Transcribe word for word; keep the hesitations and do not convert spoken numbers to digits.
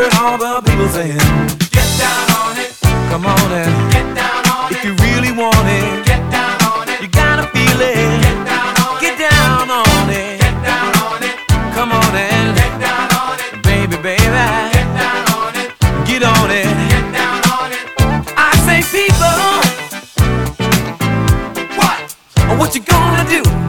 heard all the people saying, get down on it. Come on and get down on it. If you really want it, get down on it. You gotta feel it. Get down on it. Get down on it. Get down on it. Come on and get down on it. Baby, baby, get down on it. Get on it. Get down on it. I say, people, what? What you gonna do?